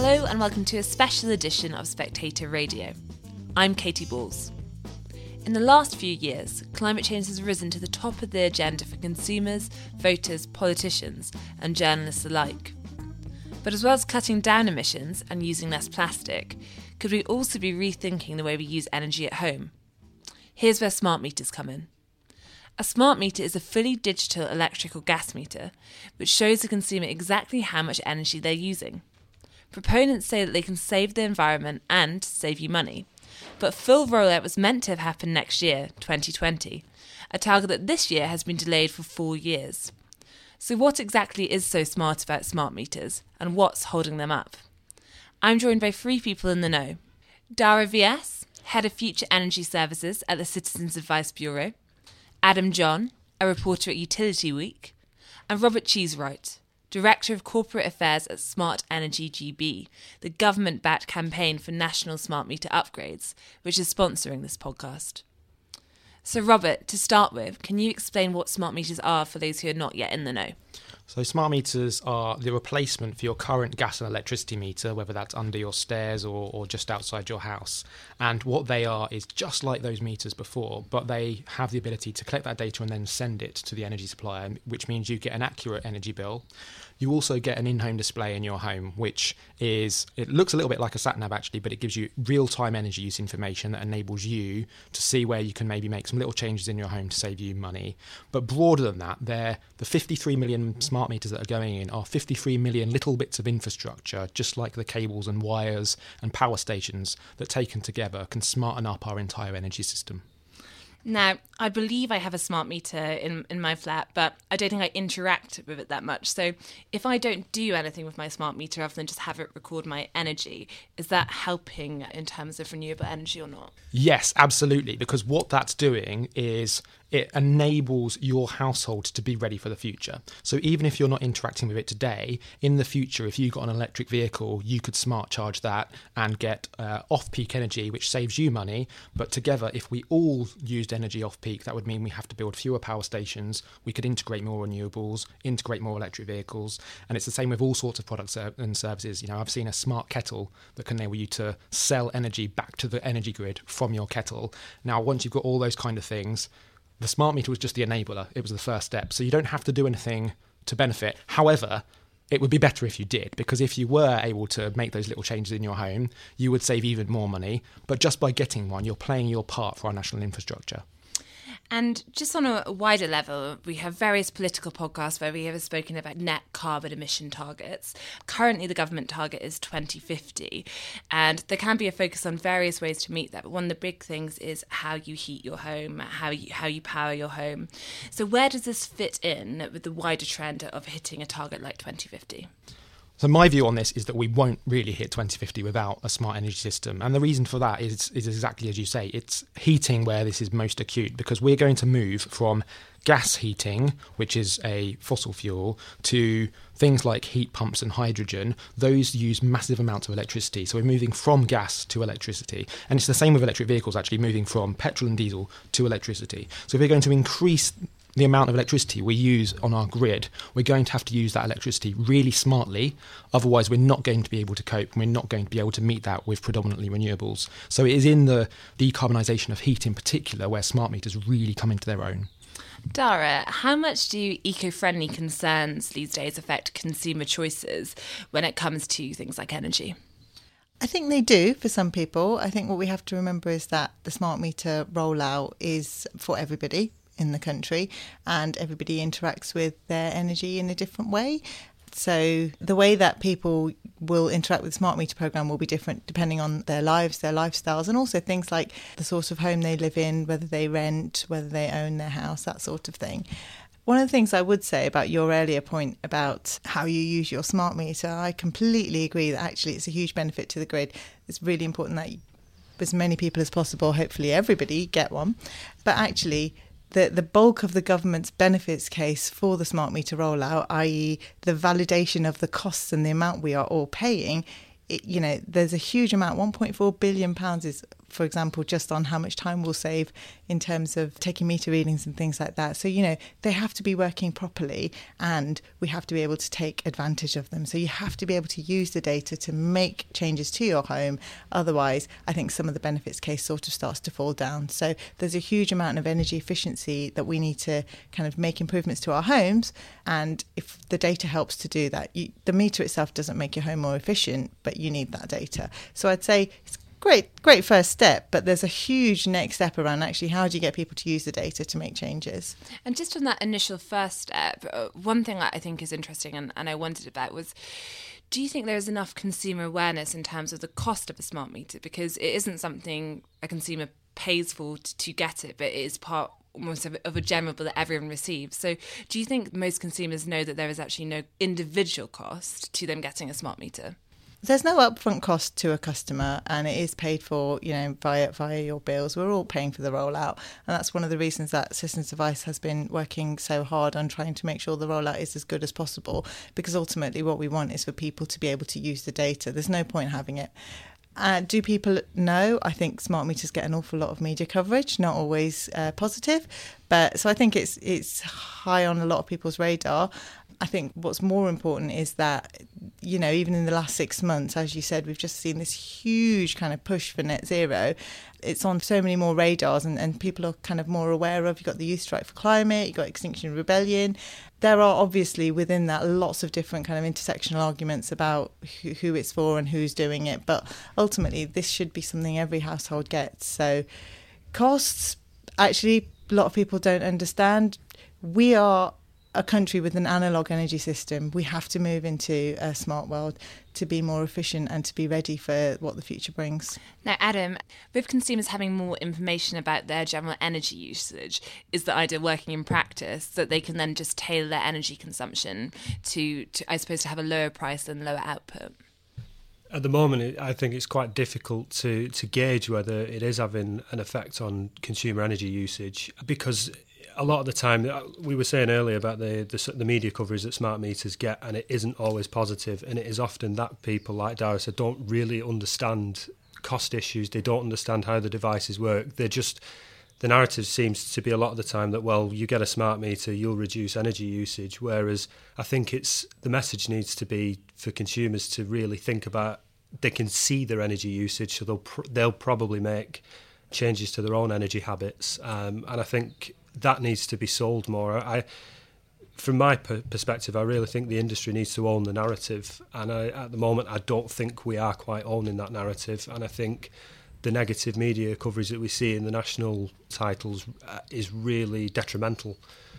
Hello and welcome to a special edition of Spectator Radio. I'm Katie Balls. In the last few years, climate change has risen to the top of the agenda for consumers, voters, politicians and journalists alike. But as well as cutting down emissions and using less plastic, could we also be rethinking the way we use energy at home? Here's where smart meters come in. A smart meter is a fully digital electric or gas meter, which shows the consumer exactly how much energy they're using. Proponents say that they can save the environment and save you money, but full rollout was meant to have happened next year, 2020, a target that this year has been delayed for 4 years. So what exactly is so smart about smart meters, and what's holding them up? I'm joined by 3 people in the know. Dara VS, Head of Future Energy Services at the Citizens Advice Bureau, Adam John, a reporter at Utility Week, and Robert Cheesewright, Director of Corporate Affairs at Smart Energy GB, the government-backed campaign for national smart meter upgrades, which is sponsoring this podcast. So Robert, to start with, can you explain what smart meters are for those who are not yet in the know? So smart meters are the replacement for your current gas and electricity meter, whether that's under your stairs or just outside your house. And what they are is just like those meters before, but they have the ability to collect that data and then send it to the energy supplier, which means you get an accurate energy bill. You also get an in-home display in your home, which it looks a little bit like a sat-nav actually, but it gives you real-time energy use information that enables you to see where you can maybe make some little changes in your home to save you money. But broader than that, the 53 million smart meters that are going in are 53 million little bits of infrastructure, just like the cables and wires and power stations that taken together can smarten up our entire energy system. Now, I believe I have a smart meter in my flat, but I don't think I interact with it that much. So if I don't do anything with my smart meter other than just have it record my energy, is that helping in terms of renewable energy or not? Yes, absolutely, because what that's doing is it enables your household to be ready for the future. So even if you're not interacting with it today, in the future, if you've got an electric vehicle, you could smart charge that and get off-peak energy, which saves you money. But together, if we all used energy off-peak, that would mean we have to build fewer power stations, we could integrate more renewables, integrate more electric vehicles. And it's the same with all sorts of products and services. You know, I've seen a smart kettle that can enable you to sell energy back to the energy grid from your kettle. Now, once you've got all those kind of things, the smart meter was just the enabler. It was the first step. So you don't have to do anything to benefit. However, it would be better if you did, because if you were able to make those little changes in your home, you would save even more money. But just by getting one, you're playing your part for our national infrastructure. And just on a wider level, we have various political podcasts where we have spoken about net carbon emission targets. Currently, the government target is 2050, and there can be a focus on various ways to meet that. But one of the big things is how you heat your home, how you power your home. So where does this fit in with the wider trend of hitting a target like 2050? So my view on this is that we won't really hit 2050 without a smart energy system. And the reason for that is exactly as you say. It's heating where this is most acute, because we're going to move from gas heating, which is a fossil fuel, to things like heat pumps and hydrogen. Those use massive amounts of electricity. So we're moving from gas to electricity. And it's the same with electric vehicles, actually, moving from petrol and diesel to electricity. So if we're going to increase the amount of electricity we use on our grid, we're going to have to use that electricity really smartly. Otherwise, we're not going to be able to cope. We're not going to be able to meet that with predominantly renewables. So it is in the decarbonisation of heat in particular where smart meters really come into their own. Dara, how much do eco-friendly concerns these days affect consumer choices when it comes to things like energy? I think they do for some people. I think what we have to remember is that the smart meter rollout is for everybody in the country, and everybody interacts with their energy in a different way. So the way that people will interact with the smart meter programme will be different depending on their lives, their lifestyles, and also things like the sort of home they live in, whether they rent, whether they own their house, that sort of thing. One of the things I would say about your earlier point about how you use your smart meter, I completely agree that actually it's a huge benefit to the grid. It's really important that as many people as possible, hopefully everybody, get one. But actually, the bulk of the government's benefits case for the smart meter rollout, i.e. the validation of the costs and the amount we are all paying, there's a huge amount. £1.4 billion is, for example, just on how much time we'll save in terms of taking meter readings and things like that. So, they have to be working properly, and we have to be able to take advantage of them. So you have to be able to use the data to make changes to your home. Otherwise, I think some of the benefits case sort of starts to fall down. So there's a huge amount of energy efficiency that we need to kind of make improvements to our homes. And if the data helps to do that, the meter itself doesn't make your home more efficient, but you need that data. So I'd say it's great first step, but there's a huge next step around actually how do you get people to use the data to make changes. And just on that initial first step, one thing that I think is interesting and I wondered about was, do you think there's enough consumer awareness in terms of the cost of a smart meter? Because it isn't something a consumer pays for to get it, but it is part almost of a general bill that everyone receives. So do you think most consumers know that there is actually no individual cost to them getting a smart meter? There's no upfront cost to a customer, and it is paid for, via your bills. We're all paying for the rollout, and that's one of the reasons that Systems Device has been working so hard on trying to make sure the rollout is as good as possible, because ultimately what we want is for people to be able to use the data. There's no point having it. Do people know? I think smart meters get an awful lot of media coverage, not always positive, but so I think it's high on a lot of people's radar. I think what's more important is that, even in the last 6 months, as you said, we've just seen this huge kind of push for net zero. It's on so many more radars, and people are kind of more aware of. You've got the Youth Strike for Climate, you've got Extinction Rebellion. There are obviously within that lots of different kind of intersectional arguments about who it's for and who's doing it. But ultimately, this should be something every household gets. So costs, actually, a lot of people don't understand. We are a country with an analogue energy system. We have to move into a smart world to be more efficient and to be ready for what the future brings. Now, Adam, with consumers having more information about their general energy usage, is the idea working in practice that they can then just tailor their energy consumption to I suppose, to have a lower price and lower output? At the moment, I think it's quite difficult to gauge whether it is having an effect on consumer energy usage, because a lot of the time, we were saying earlier about the media coverage that smart meters get, and it isn't always positive, and it is often that people like Dara said don't really understand cost issues. They don't understand how the devices work. The narrative seems to be a lot of the time that, well, you get a smart meter, you'll reduce energy usage, whereas I think the message needs to be for consumers to really think about, they can see their energy usage, so they'll probably make changes to their own energy habits, and I think that needs to be sold more. From my perspective, I really think the industry needs to own the narrative, and at the moment I don't think we are quite owning that narrative, and I think the negative media coverage that we see in the national titles is really detrimental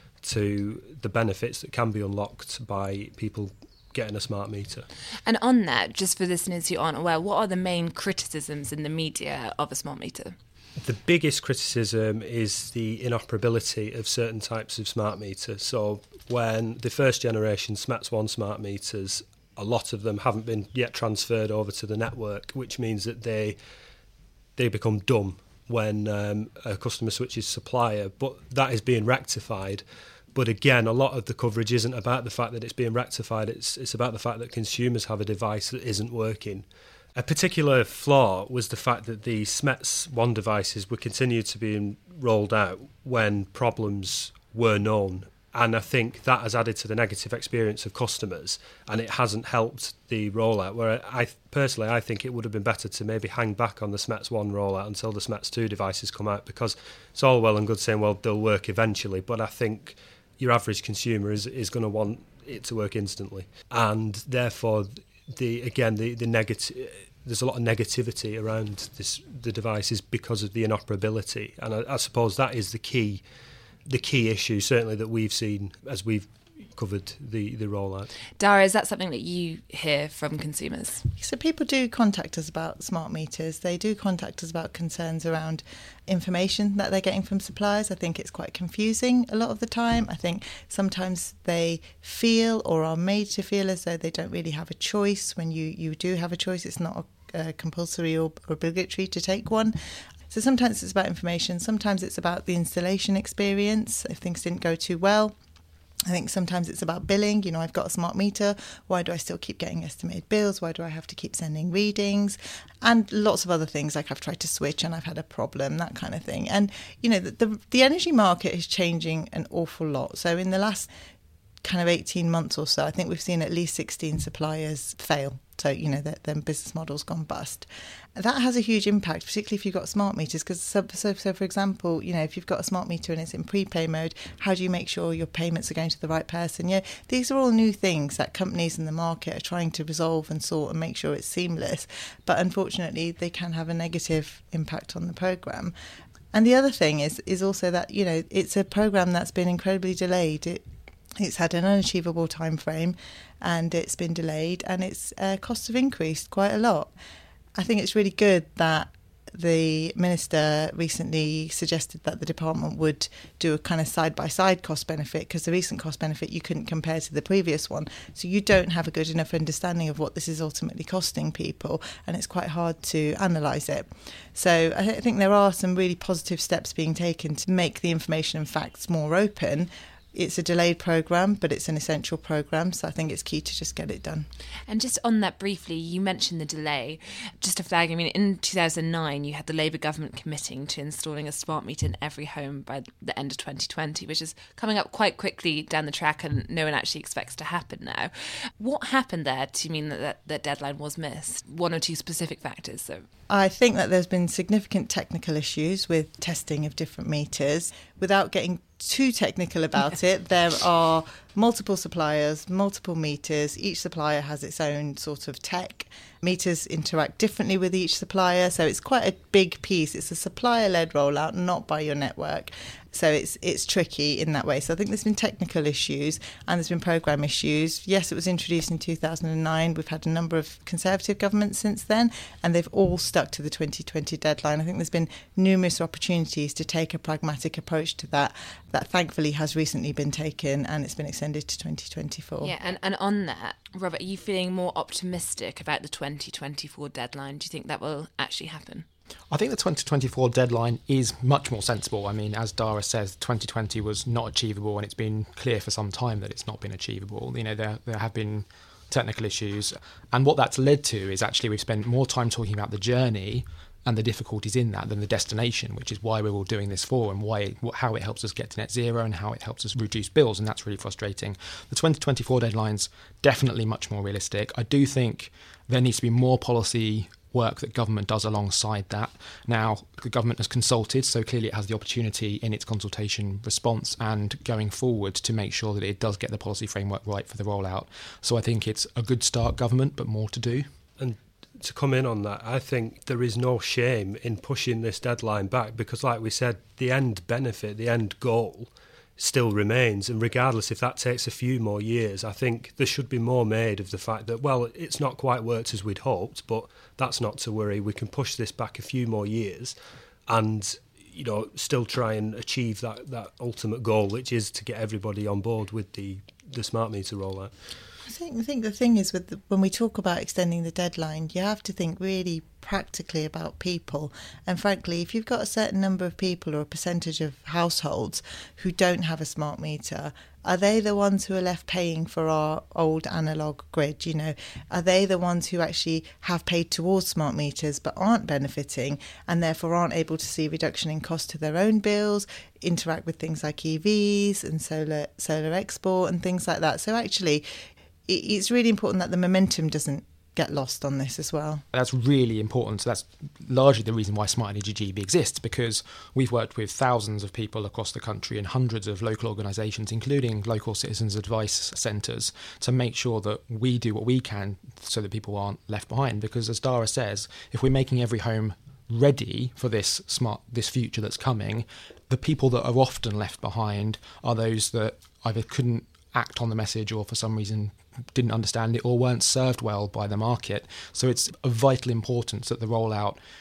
to the benefits that can be unlocked by people getting a smart meter. And on that, just for listeners who aren't aware, what are the main criticisms in the media of a smart meter? The biggest criticism is the inoperability of certain types of smart meters. So when the first generation SMETS1 smart meters, a lot of them haven't been yet transferred over to the network, which means that they become dumb when a customer switches supplier. But that is being rectified. But again, a lot of the coverage isn't about the fact that it's being rectified. It's about the fact that consumers have a device that isn't working. A particular flaw was the fact that the SMETS1 devices were continued to be rolled out when problems were known. And I think that has added to the negative experience of customers, and it hasn't helped the rollout. Where I think it would have been better to maybe hang back on the SMETS1 rollout until the SMETS2 devices come out, because it's all well and good saying, well, they'll work eventually, but I think your average consumer is going to want it to work instantly. And therefore, the negative... There's a lot of negativity around the devices because of the inoperability, and I suppose that is the key issue, certainly, that we've seen as we've covered the rollout. Dara, is that something that you hear from consumers? So people do contact us about smart meters. They do contact us about concerns around information that they're getting from suppliers. I think it's quite confusing a lot of the time. I think sometimes they feel or are made to feel as though they don't really have a choice. When you do have a choice, it's not compulsory or obligatory to take one. So sometimes it's about information, sometimes it's about the installation experience, if things didn't go too well. I think sometimes it's about billing. You know, I've got a smart meter. Why do I still keep getting estimated bills? Why do I have to keep sending readings? And lots of other things, like I've tried to switch and I've had a problem, that kind of thing. And, you know, the energy market is changing an awful lot. So in the last kind of 18 months or so, I think we've seen at least 16 suppliers fail. So, you know, their business model's gone bust. That has a huge impact, particularly if you've got smart meters, because so for example, you know, if you've got a smart meter and it's in prepay mode, how do you make sure your payments are going to the right person? Yeah, these are all new things that companies in the market are trying to resolve and sort and make sure it's seamless. But unfortunately, they can have a negative impact on the programme. And the other thing is also that, you know, it's a programme that's been incredibly delayed. It's had an unachievable time frame and it's been delayed, and its costs have increased quite a lot. I think it's really good that the Minister recently suggested that the department would do a kind of side-by-side cost benefit, because the recent cost benefit you couldn't compare to the previous one. So you don't have a good enough understanding of what this is ultimately costing people, and it's quite hard to analyse it. So I think there are some really positive steps being taken to make the information and facts more open. It's a delayed programme, but it's an essential programme, so I think it's key to just get it done. And just on that briefly, you mentioned the delay. Just to flag, I mean, in 2009, you had the Labour government committing to installing a smart meter in every home by the end of 2020, which is coming up quite quickly down the track, and no one actually expects to happen now. What happened there to mean that deadline was missed? One or two specific factors? So I think that there's been significant technical issues with testing of different meters. Without getting too technical about it, there are multiple suppliers, multiple meters. Each supplier has its own sort of tech. Meters interact differently with each supplier, so it's quite a big piece. It's a supplier-led rollout, not by your network. So it's tricky in that way. So I think there's been technical issues and there's been programme issues. Yes, it was introduced in 2009. We've had a number of Conservative governments since then, and they've all stuck to the 2020 deadline. I think there's been numerous opportunities to take a pragmatic approach to that thankfully has recently been taken, and it's been extended to 2024. Yeah, and on that, Robert, are you feeling more optimistic about the 2024 deadline? Do you think that will actually happen? I think the 2024 deadline is much more sensible. I mean, as Dara says, 2020 was not achievable, and it's been clear for some time that it's not been achievable. You know, there have been technical issues, and what that's led to is actually we've spent more time talking about the journey and the difficulties in that than the destination, which is why we're all doing this for, and how it helps us get to net zero and how it helps us reduce bills, and that's really frustrating. The 2024 deadline's definitely much more realistic. I do think there needs to be more policy work that government does alongside that. Now, the government has consulted, so clearly it has the opportunity in its consultation response and going forward to make sure that it does get the policy framework right for the rollout. So I think it's a good start, government, but more to do. And to come in on that, I think there is no shame in pushing this deadline back, because like we said, the end benefit, the end goal still remains, and regardless if that takes a few more years, I think there should be more made of the fact that, well, it's not quite worked as we'd hoped, but that's not to worry. We can push this back a few more years and, you know, still try and achieve that ultimate goal, which is to get everybody on board with the smart meter rollout. I think the thing is, when we talk about extending the deadline, you have to think really practically about people. And frankly, if you've got a certain number of people or a percentage of households who don't have a smart meter, are they the ones who are left paying for our old analogue grid? You know, are they the ones who actually have paid towards smart meters but aren't benefiting, and therefore aren't able to see reduction in cost to their own bills, interact with things like EVs and solar export and things like that? So actually, it's really important that the momentum doesn't get lost on this as well. That's really important. So that's largely the reason why Smart Energy GB exists, because we've worked with thousands of people across the country and hundreds of local organisations, including local citizens advice centres, to make sure that we do what we can so that people aren't left behind. Because as Dara says, if we're making every home ready for this future that's coming, the people that are often left behind are those that either couldn't act on the message or for some reason didn't understand it or weren't served well by the market. So it's of vital importance that the rollout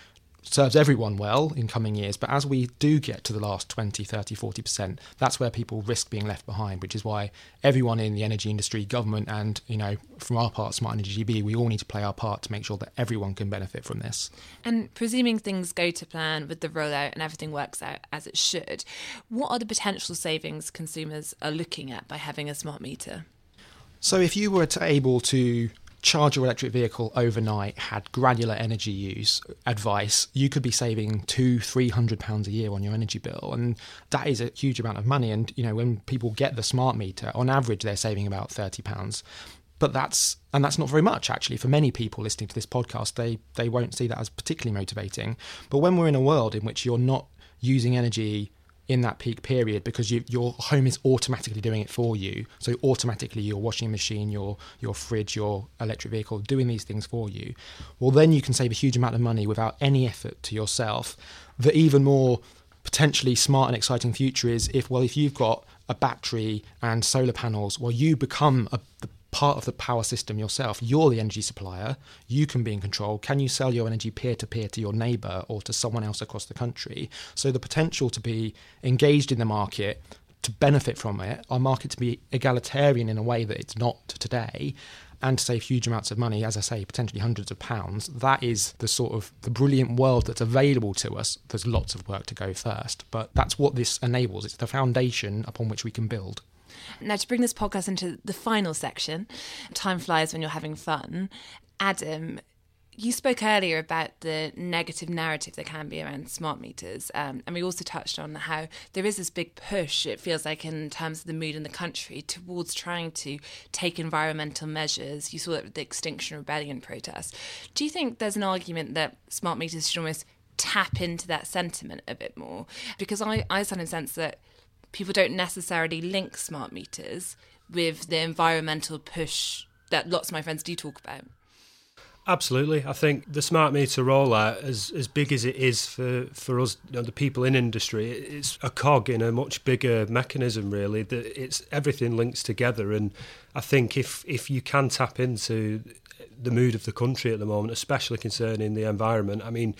serves everyone well in coming years. But as we do get to the last 20, 30, 40%, that's where people risk being left behind, which is why everyone in the energy industry, government, and, from our part, Smart Energy GB, we all need to play our part to make sure that everyone can benefit from this. And presuming things go to plan with the rollout and everything works out as it should, what are the potential savings consumers are looking at by having a smart meter? So if you were able to charge your electric vehicle overnight, had granular energy use advice, you could be saving £200-300 a year on your energy bill, and that is a huge amount of money. And when people get the smart meter, on average they're saving about £30. But that's not very much, actually. For many people listening to this podcast, they won't see that as particularly motivating. But when we're in a world in which you're not using energy in that peak period because your home is automatically doing it for you, so automatically your washing machine, your fridge, your electric vehicle doing these things for you, well, then you can save a huge amount of money without any effort to yourself. The even more potentially smart and exciting future is if you've got a battery and solar panels, well, you become the part of the power system yourself. You're the energy supplier. You can be in control. Can you sell your energy peer-to-peer to your neighbour or to someone else across the country? So the potential to be engaged in the market, to benefit from it, our market to be egalitarian in a way that it's not today, and to save huge amounts of money, as I say, potentially hundreds of pounds, that is the brilliant world that's available to us. There's lots of work to go first, but that's what this enables. It's the foundation upon which we can build. Now, to bring this podcast into the final section, time flies when you're having fun. Adam, you spoke earlier about the negative narrative there can be around smart meters, and we also touched on how there is this big push, it feels like, in terms of the mood in the country towards trying to take environmental measures. You saw that with the Extinction Rebellion protest. Do you think there's an argument that smart meters should almost tap into that sentiment a bit more? Because I sometimes sense that people don't necessarily link smart meters with the environmental push that lots of my friends do talk about. Absolutely. I think the smart meter rollout, as big as it is for us, the people in industry, it's a cog in a much bigger mechanism, really, that it's everything links together. And I think if you can tap into the mood of the country at the moment, especially concerning the environment.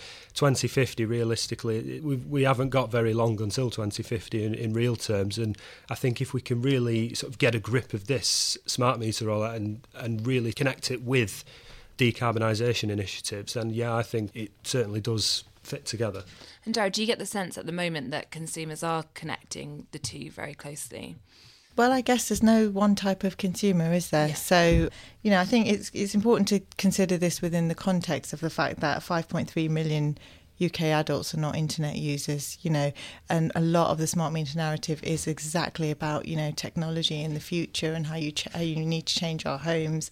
2050, realistically, we haven't got very long until 2050 in real terms. And I think if we can really sort of get a grip of this smart meter rollout and really connect it with decarbonisation initiatives, then I think it certainly does fit together. And Darragh, do you get the sense at the moment that consumers are connecting the two very closely? Well, I guess there's no one type of consumer, is there? Yeah. So, I think it's important to consider this within the context of the fact that 5.3 million UK adults are not internet users, and a lot of the smart meter narrative is exactly about, technology in the future and how you need to change our homes.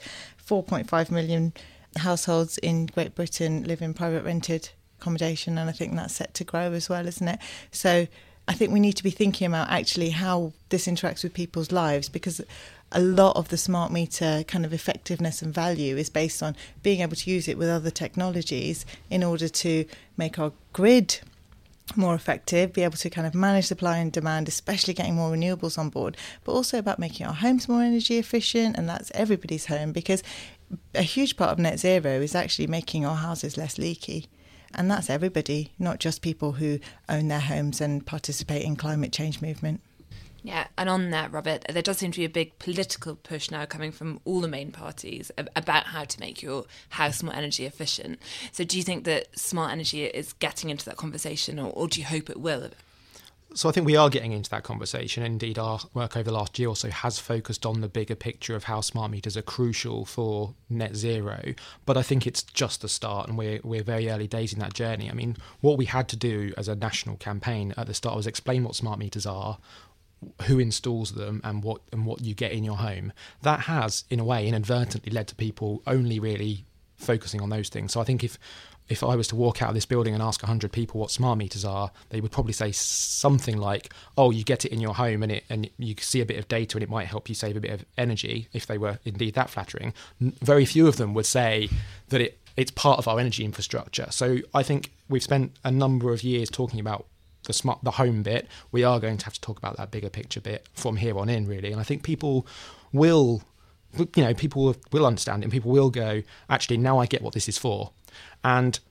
4.5 million households in Great Britain live in private rented accommodation, and I think that's set to grow as well, isn't it? So I think we need to be thinking about actually how this interacts with people's lives, because a lot of the smart meter kind of effectiveness and value is based on being able to use it with other technologies in order to make our grid more effective, be able to kind of manage supply and demand, especially getting more renewables on board, but also about making our homes more energy efficient, and that's everybody's home, because a huge part of net zero is actually making our houses less leaky. And that's everybody, not just people who own their homes and participate in climate change movement. Yeah, and on that, Robert, there does seem to be a big political push now coming from all the main parties about how to make your house more energy efficient. So do you think that smart energy is getting into that conversation, or do you hope it will? So I think we are getting into that conversation. Indeed, our work over the last year or so has focused on the bigger picture of how smart meters are crucial for net zero. But I think it's just the start, and we're very early days in that journey. What we had to do as a national campaign at the start was explain what smart meters are, who installs them, and what you get in your home. That has, in a way, inadvertently led to people only really focusing on those things. So I think if I was to walk out of this building and ask 100 people what smart meters are, they would probably say something like, oh, you get it in your home and you see a bit of data and it might help you save a bit of energy, if they were indeed that flattering. Very few of them would say that it's part of our energy infrastructure. So I think we've spent a number of years talking about the home bit. We are going to have to talk about that bigger picture bit from here on in, really. And I think people will understand it, and people will go, actually, now I get what this is for. And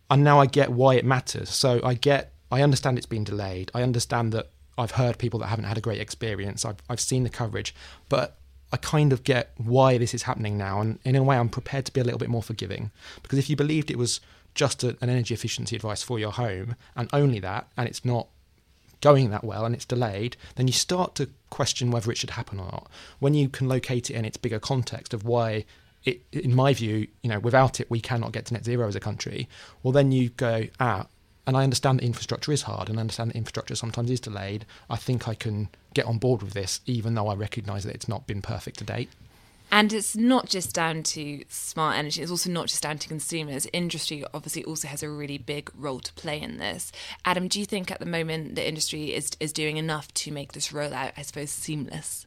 And now I get why it matters. So I understand it's been delayed. I understand that I've heard people that haven't had a great experience. I've seen the coverage, but I kind of get why this is happening now. And in a way, I'm prepared to be a little bit more forgiving, because if you believed it was just an energy efficiency advice for your home and only that, and it's not going that well and it's delayed, then you start to question whether it should happen or not. When you can locate it in its bigger context of why it, in my view, without it we cannot get to net zero as a country, well then you go, and I understand that infrastructure is hard, and I understand that infrastructure sometimes is delayed. I think I can get on board with this, even though I recognise that it's not been perfect to date. And it's not just down to smart energy, it's also not just down to consumers. Industry obviously also has a really big role to play in this. Adam, do you think at the moment the industry is doing enough to make this rollout, I suppose, seamless?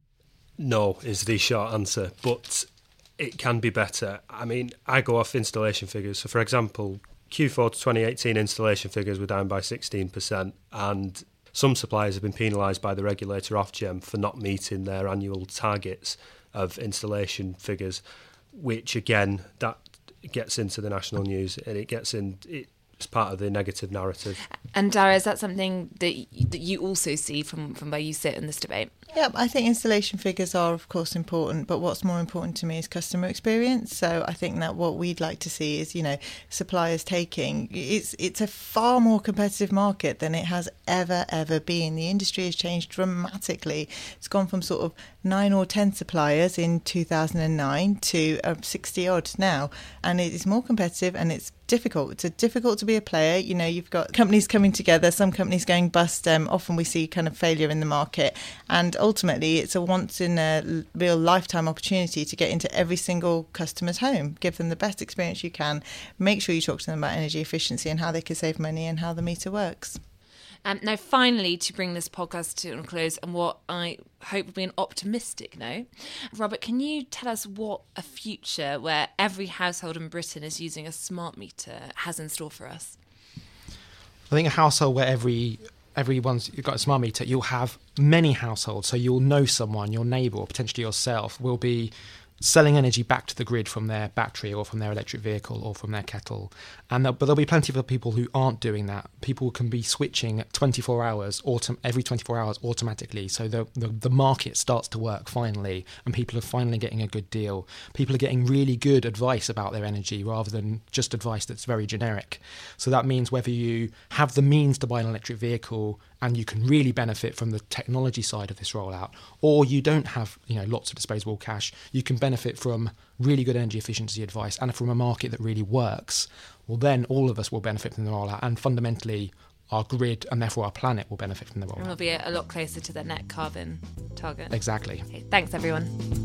No, is the short answer, but it can be better. I mean, I go off installation figures. So, for example, Q4 to 2018 installation figures were down by 16%, and some suppliers have been penalised by the regulator Ofgem for not meeting their annual targets of installation figures, which again, that gets into the national news and it's part of the negative narrative. And Dara, is that something that you also see from where you sit in this debate? Yeah, I think installation figures are, of course, important, but what's more important to me is customer experience. So I think that what we'd like to see is, suppliers taking, it's a far more competitive market than it has ever been. The industry has changed dramatically. It's gone from sort of 9 or 10 suppliers in 2009 to 60 odd now, and it is more competitive and it's difficult. It's difficult to be a player. You've got companies coming together, some companies going bust. Often we see kind of failure in the market, and ultimately it's a once in a real lifetime opportunity to get into every single customer's home, give them the best experience you can, make sure you talk to them about energy efficiency and how they can save money and how the meter works. Now, finally, to bring this podcast to a close, and what I hope will be an optimistic note, Robert, can you tell us what a future where every household in Britain is using a smart meter has in store for us? I think a household where everyone's got a smart meter, you'll have many households, so you'll know someone, your neighbour or potentially yourself, will be selling energy back to the grid from their battery or from their electric vehicle or from their kettle. But there'll be plenty of people who aren't doing that. People can be switching 24 hours, every 24 hours automatically. So the market starts to work finally, and people are finally getting a good deal. People are getting really good advice about their energy rather than just advice that's very generic. So that means whether you have the means to buy an electric vehicle and you can really benefit from the technology side of this rollout, or you don't have lots of disposable cash, you can benefit from really good energy efficiency advice and from a market that really works. Well, then all of us will benefit from the rollout, and fundamentally our grid and therefore our planet will benefit from the rollout. And we'll be a lot closer to the net carbon target. Exactly. Okay, thanks, everyone.